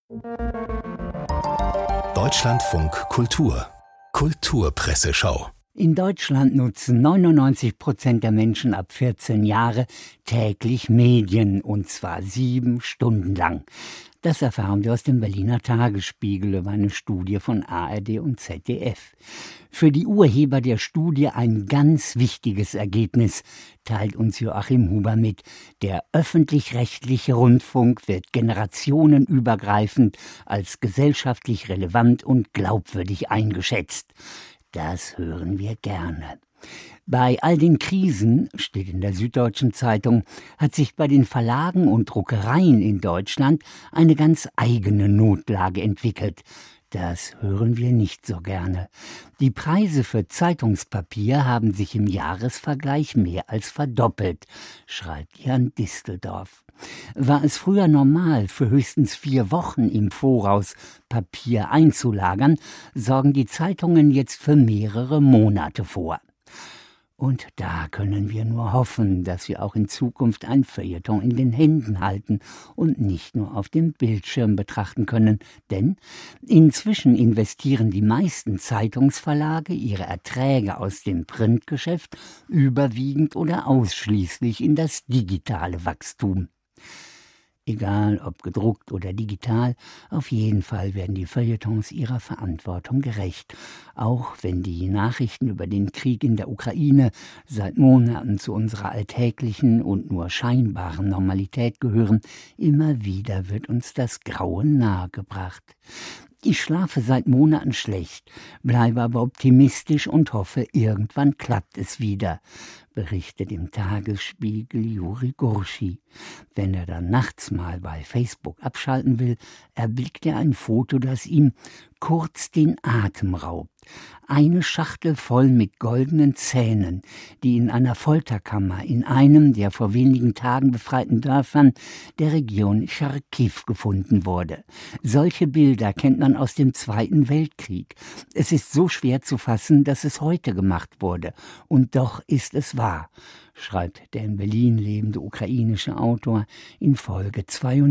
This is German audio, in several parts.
Deutschlandfunk Kultur Kulturpresseschau. In Deutschland nutzen 99% der Menschen ab 14 Jahre täglich Medien, und zwar 7 Stunden lang. Das erfahren wir aus dem Berliner Tagesspiegel über eine Studie von ARD und ZDF. Für die Urheber der Studie ein ganz wichtiges Ergebnis, teilt uns Joachim Huber mit. Der öffentlich-rechtliche Rundfunk wird generationenübergreifend als gesellschaftlich relevant und glaubwürdig eingeschätzt. Das hören wir gerne. Bei all den Krisen, steht in der Süddeutschen Zeitung, hat sich bei den Verlagen und Druckereien in Deutschland eine ganz eigene Notlage entwickelt. Das hören wir nicht so gerne. Die Preise für Zeitungspapier haben sich im Jahresvergleich mehr als verdoppelt, schreibt Jan Disteldorf. War es früher normal, für höchstens 4 Wochen im Voraus Papier einzulagern, sorgen die Zeitungen jetzt für mehrere Monate vor. Und da können wir nur hoffen, dass wir auch in Zukunft ein Feuilleton in den Händen halten und nicht nur auf dem Bildschirm betrachten können. Denn inzwischen investieren die meisten Zeitungsverlage ihre Erträge aus dem Printgeschäft überwiegend oder ausschließlich in das digitale Wachstum. Egal ob gedruckt oder digital, auf jeden Fall werden die Feuilletons ihrer Verantwortung gerecht. Auch wenn die Nachrichten über den Krieg in der Ukraine seit Monaten zu unserer alltäglichen und nur scheinbaren Normalität gehören, immer wieder wird uns das Grauen nahegebracht. Ich schlafe seit Monaten schlecht, bleibe aber optimistisch und hoffe, irgendwann klappt es wieder, berichtet im Tagesspiegel Juri Gurschi. Wenn er dann nachts mal bei Facebook abschalten will, erblickt er ein Foto, das ihm kurz den Atem raubt. Eine Schachtel voll mit goldenen Zähnen, die in einer Folterkammer in einem der vor wenigen Tagen befreiten Dörfern der Region Charkiw gefunden wurde. Solche Bilder kennt man aus dem Zweiten Weltkrieg. Es ist so schwer zu fassen, dass es heute gemacht wurde. Und doch ist es wahr, schreibt der in Berlin lebende ukrainische Autor in Folge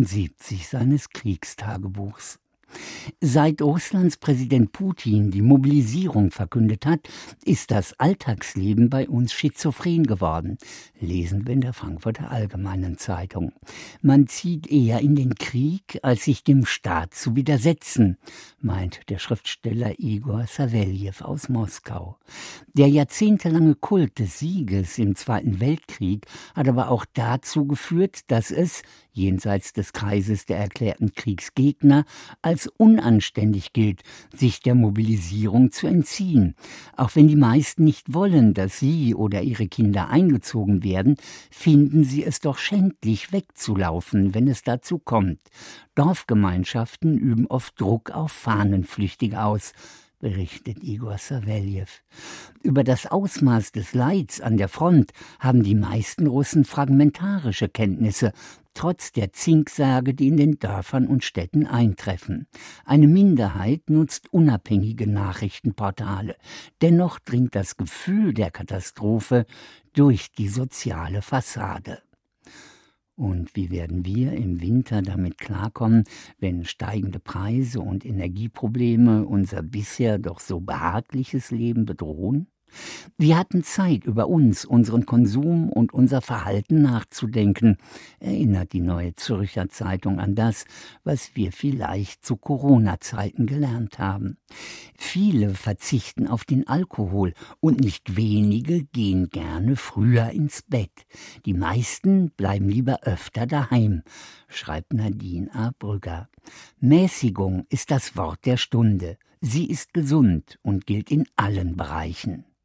72 seines Kriegstagebuchs. Seit Russlands Präsident Putin die Mobilisierung verkündet hat, ist das Alltagsleben bei uns schizophren geworden, lesen wir in der Frankfurter Allgemeinen Zeitung. Man zieht eher in den Krieg, als sich dem Staat zu widersetzen, meint der Schriftsteller Igor Saveljew aus Moskau. Der jahrzehntelange Kult des Sieges im Zweiten Weltkrieg hat aber auch dazu geführt, dass es, jenseits des Kreises der erklärten Kriegsgegner, als unanständig gilt, sich der Mobilisierung zu entziehen. Auch wenn die meisten nicht wollen, dass sie oder ihre Kinder eingezogen werden, finden sie es doch schändlich, wegzulaufen, wenn es dazu kommt. Dorfgemeinschaften üben oft Druck auf Fahnenflüchtige aus, berichtet Igor Saveljew. Über das Ausmaß des Leids an der Front haben die meisten Russen fragmentarische Kenntnisse, trotz der Zinksärge, die in den Dörfern und Städten eintreffen. Eine Minderheit nutzt unabhängige Nachrichtenportale. Dennoch dringt das Gefühl der Katastrophe durch die soziale Fassade. Und wie werden wir im Winter damit klarkommen, wenn steigende Preise und Energieprobleme unser bisher doch so behagliches Leben bedrohen? Wir hatten Zeit, über uns, unseren Konsum und unser Verhalten nachzudenken, erinnert die Neue Zürcher Zeitung an das, was wir vielleicht zu Corona-Zeiten gelernt haben. Viele verzichten auf den Alkohol und nicht wenige gehen gerne früher ins Bett. Die meisten bleiben lieber öfter daheim, schreibt Nadine A. Brügger. Mäßigung ist das Wort der Stunde. Sie ist gesund und gilt in allen Bereichen.